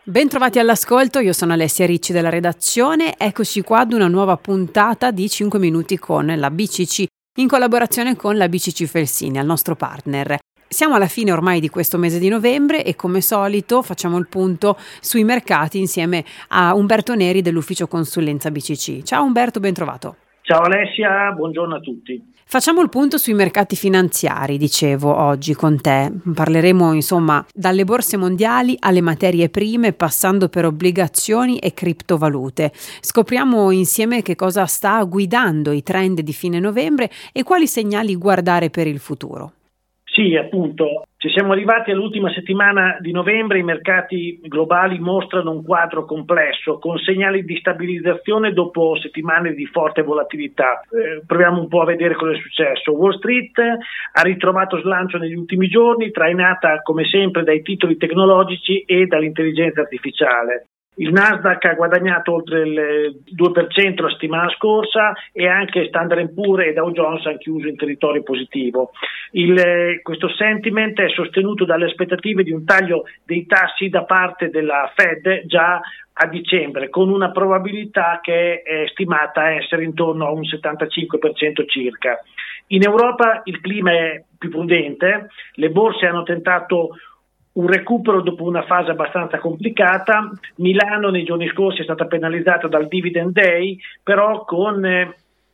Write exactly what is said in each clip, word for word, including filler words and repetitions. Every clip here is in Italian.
Bentrovati all'ascolto, io sono Alessia Ricci della redazione, eccoci qua ad una nuova puntata di cinque minuti con la B C C, in collaborazione con la B C C Felsini, al nostro partner. Siamo alla fine ormai di questo mese di novembre e come solito facciamo il punto sui mercati insieme a Umberto Neri dell'ufficio consulenza B C C. Ciao Umberto, ben trovato. Ciao Alessia, buongiorno a tutti. Facciamo il punto sui mercati finanziari, dicevo, oggi con te. Parleremo insomma dalle borse mondiali alle materie prime, passando per obbligazioni e criptovalute. Scopriamo insieme che cosa sta guidando i trend di fine novembre e quali segnali guardare per il futuro. Sì, appunto, ci siamo arrivati all'ultima settimana di novembre, i mercati globali mostrano un quadro complesso, con segnali di stabilizzazione dopo settimane di forte volatilità. Eh, proviamo un po' a vedere cosa è successo. Wall Street ha ritrovato slancio negli ultimi giorni, trainata come sempre dai titoli tecnologici e dall'intelligenza artificiale. Il Nasdaq ha guadagnato oltre il due per cento la settimana scorsa e anche Standard and Poor's e Dow Jones hanno chiuso in territorio positivo. Il, questo sentiment è sostenuto dalle aspettative di un taglio dei tassi da parte della Fed già a dicembre, con una probabilità che è stimata essere intorno a un settantacinque per cento circa. In Europa il clima è più prudente, le borse hanno tentato un recupero dopo una fase abbastanza complicata. Milano nei giorni scorsi è stata penalizzata dal Dividend Day, però con eh,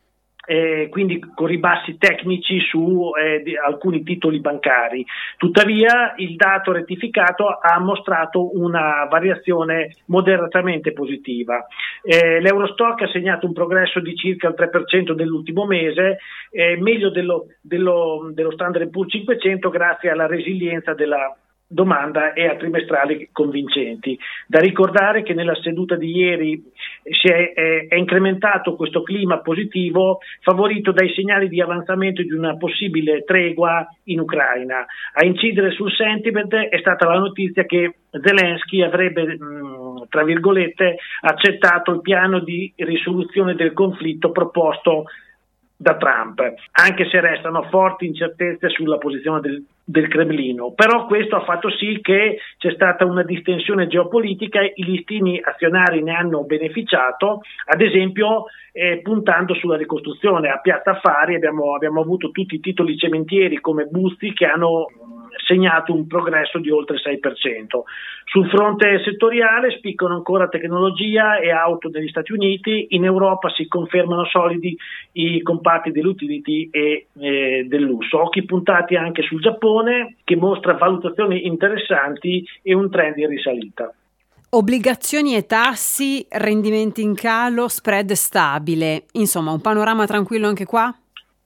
eh, quindi con ribassi tecnici su eh, di alcuni titoli bancari. Tuttavia il dato rettificato ha mostrato una variazione moderatamente positiva. Eh, L'Eurostock ha segnato un progresso di circa il tre per cento nell'ultimo mese, eh, meglio dello, dello, dello Standard and Poor's cinquecento grazie alla resilienza della domanda e a trimestrali convincenti. Da ricordare che nella seduta di ieri si è, è, è incrementato questo clima positivo favorito dai segnali di avanzamento di una possibile tregua in Ucraina. A incidere sul sentiment è stata la notizia che Zelensky avrebbe mh, tra virgolette accettato il piano di risoluzione del conflitto proposto da Trump, anche se restano forti incertezze sulla posizione del, del Cremlino. Però questo ha fatto sì che c'è stata una distensione geopolitica e i listini azionari ne hanno beneficiato, ad esempio eh, puntando sulla ricostruzione. A Piazza Affari abbiamo, abbiamo avuto tutti i titoli cementieri come Buzzi che hanno segnato un progresso di oltre il sei per cento. Sul fronte settoriale spiccano ancora tecnologia e auto negli Stati Uniti, in Europa si confermano solidi i comparti dell'utility e eh, del lusso. Occhi puntati anche sul Giappone che mostra valutazioni interessanti e un trend in risalita. Obbligazioni e tassi, rendimenti in calo, spread stabile, insomma un panorama tranquillo anche qua?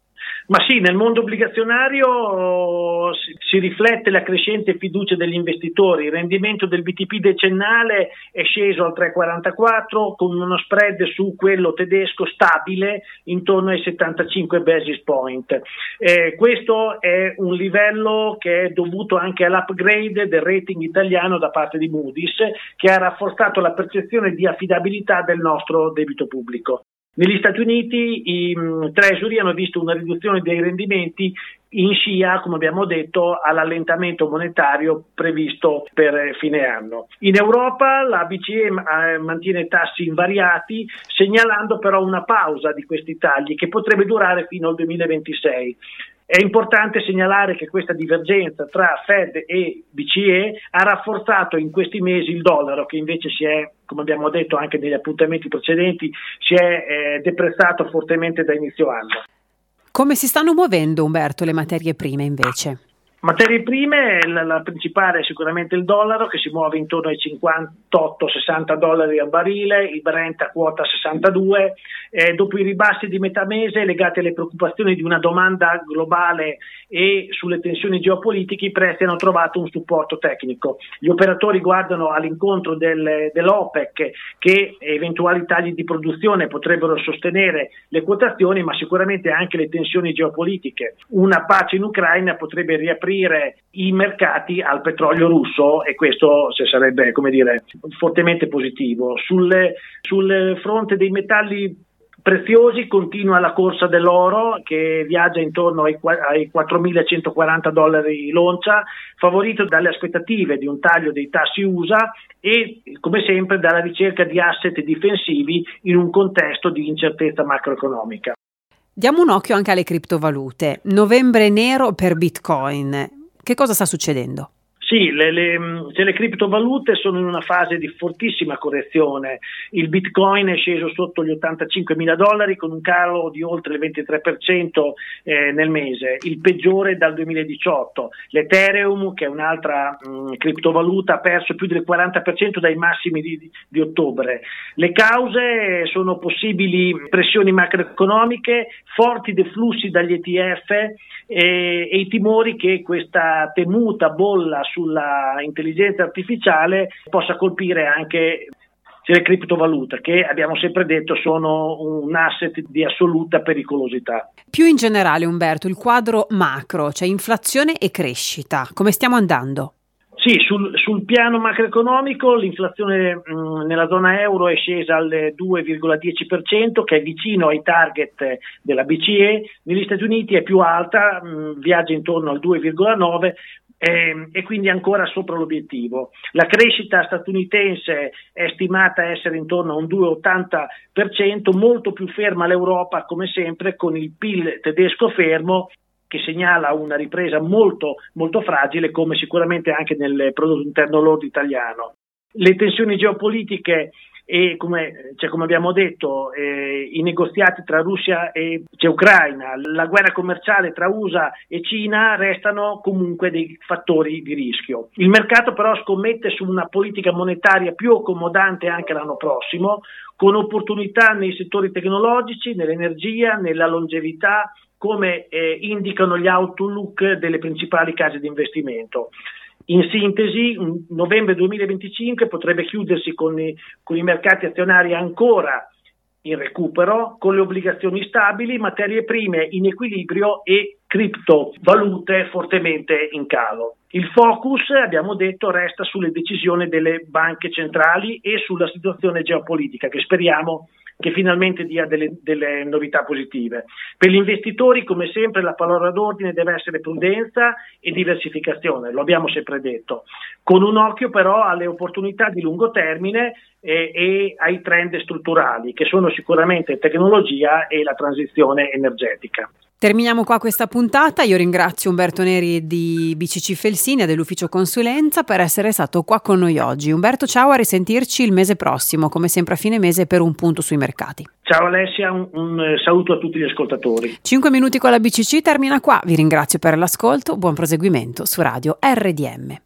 Ma sì, nel mondo obbligazionario si, si riflette la crescente fiducia degli investitori. Il rendimento del B T P decennale è sceso al tre virgola quarantaquattro con uno spread su quello tedesco stabile intorno ai settantacinque basis point. Eh, questo è un livello che è dovuto anche all'upgrade del rating italiano da parte di Moody's, che ha rafforzato la percezione di affidabilità del nostro debito pubblico. Negli Stati Uniti i um, Treasury hanno visto una riduzione dei rendimenti in scia, come abbiamo detto, all'allentamento monetario previsto per fine anno. In Europa la B C E eh, mantiene tassi invariati, segnalando però una pausa di questi tagli che potrebbe durare fino al duemilaventisei. È importante segnalare che questa divergenza tra Fed e B C E ha rafforzato in questi mesi il dollaro, che invece si è, come abbiamo detto anche negli appuntamenti precedenti, si è eh, depressato fortemente da inizio anno. Come si stanno muovendo, Umberto, le materie prime invece? Materie prime, la, la principale è sicuramente il dollaro che si muove intorno ai cinquantotto sessanta dollari al barile, il Brent a quota sessantadue, eh, dopo i ribassi di metà mese legati alle preoccupazioni di una domanda globale e sulle tensioni geopolitiche, i prezzi hanno trovato un supporto tecnico. Gli operatori guardano all'incontro del, dell'OPEC che eventuali tagli di produzione potrebbero sostenere le quotazioni, ma sicuramente anche le tensioni geopolitiche. Una pace in Ucraina potrebbe riaprire i mercati al petrolio russo e questo sarebbe, come dire, fortemente positivo. Sul, sul fronte dei metalli Preziosi, continua la corsa dell'oro che viaggia intorno ai, ai quattromilacentoquaranta dollari l'oncia, favorito dalle aspettative di un taglio dei tassi U S A e come sempre dalla ricerca di asset difensivi in un contesto di incertezza macroeconomica. Diamo un occhio anche alle criptovalute. Novembre nero per Bitcoin. Che cosa sta succedendo? Sì, le, le, cioè le criptovalute sono in una fase di fortissima correzione. Il Bitcoin è sceso sotto gli ottantacinquemila dollari con un calo di oltre il ventitré per cento eh, nel mese, il peggiore dal duemiladiciotto. L'Ethereum, che è un'altra mh, criptovaluta, ha perso più del quaranta per cento dai massimi di, di ottobre. Le cause sono possibili pressioni macroeconomiche, forti deflussi dagli E T F e, e i timori che questa temuta bolla sulla intelligenza artificiale possa colpire anche le criptovalute, che abbiamo sempre detto sono un asset di assoluta pericolosità. Più in generale, Umberto, il quadro macro, cioè inflazione e crescita, come stiamo andando? Sì, sul, sul piano macroeconomico l'inflazione mh, nella zona euro è scesa al due virgola dieci per cento, che è vicino ai target della B C E. Negli Stati Uniti è più alta, mh, viaggia intorno al due virgola nove per cento, E, e quindi ancora sopra l'obiettivo. La crescita statunitense è stimata essere intorno a un due virgola ottanta per cento, molto più ferma l'Europa come sempre, con il P I L tedesco fermo che segnala una ripresa molto molto fragile, come sicuramente anche nel prodotto interno lordo italiano. Le tensioni geopolitiche e come, cioè, come abbiamo detto eh, i negoziati tra Russia e cioè, Ucraina, la guerra commerciale tra U S A e Cina restano comunque dei fattori di rischio. Il mercato però scommette su una politica monetaria più accomodante anche l'anno prossimo, con opportunità nei settori tecnologici, nell'energia, nella longevità, come eh, indicano gli outlook delle principali case di investimento. In sintesi, novembre duemilaventicinque potrebbe chiudersi con i, con i mercati azionari ancora in recupero, con le obbligazioni stabili, materie prime in equilibrio e criptovalute fortemente in calo. Il focus, abbiamo detto, resta sulle decisioni delle banche centrali e sulla situazione geopolitica, che speriamo che finalmente dia delle, delle novità positive. Per gli investitori, come sempre, la parola d'ordine deve essere prudenza e diversificazione, lo abbiamo sempre detto, con un occhio però alle opportunità di lungo termine e, e ai trend strutturali, che sono sicuramente tecnologia e la transizione energetica. Terminiamo qua questa puntata. Io ringrazio Umberto Neri di B C C Felsinia dell'ufficio consulenza per essere stato qua con noi oggi. Umberto, ciao, a risentirci il mese prossimo, come sempre a fine mese, per un punto sui mercati. Ciao Alessia, un, un saluto a tutti gli ascoltatori. cinque minuti con la B C C termina qua. Vi ringrazio per l'ascolto, buon proseguimento su Radio R D M.